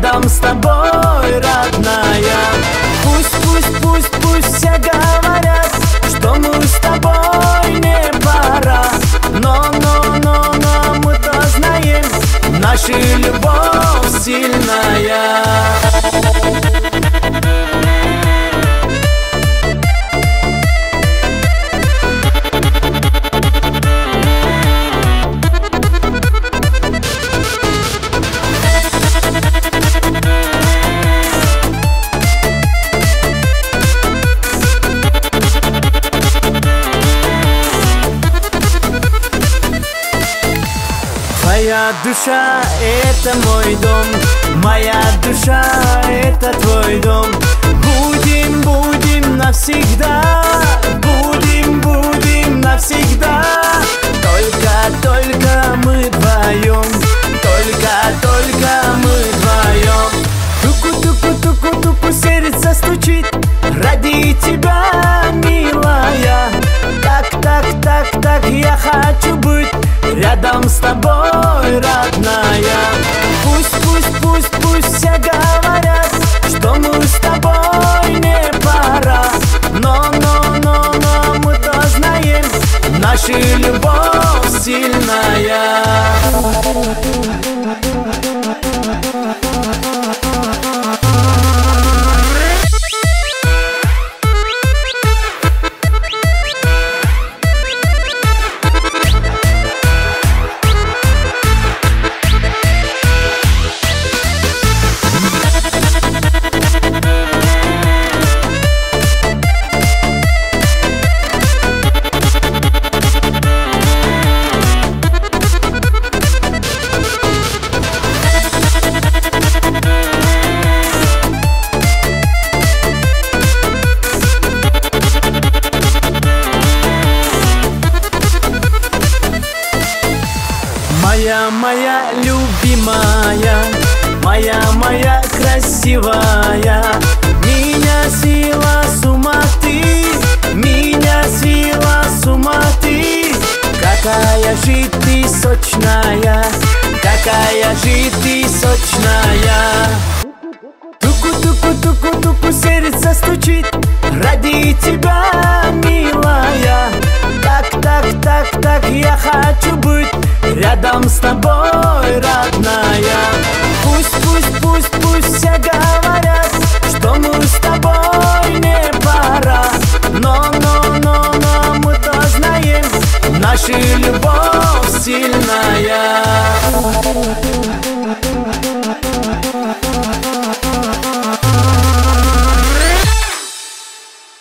рядом с тобой, родная. Пусть все говорят, что мы с тобой не пара, но мы-то знаем, наша любовь сильная. Моя душа — это мой дом, моя душа — это твой дом. Будем навсегда, будем навсегда. Только мы вдвоем, только мы вдвоем. Туку-туку сердце стучит ради тебя, милая. Так я хочу быть рядом с тобой, родная. Пусть все говорят, что мы с тобой не пара, но мы-то знаем, наша любовь сильная. Моя любимая, моя красивая, меня свела с ума ты, меня свела с ума ты. Какая же ты сочная, какая же ты сочная. Туку сердце стучит ради тебя, милая. Так я хочу быть рядом с тобой, родная. Пусть все говорят, что мы с тобой не пара, но мы-то знаем, наша любовь сильная.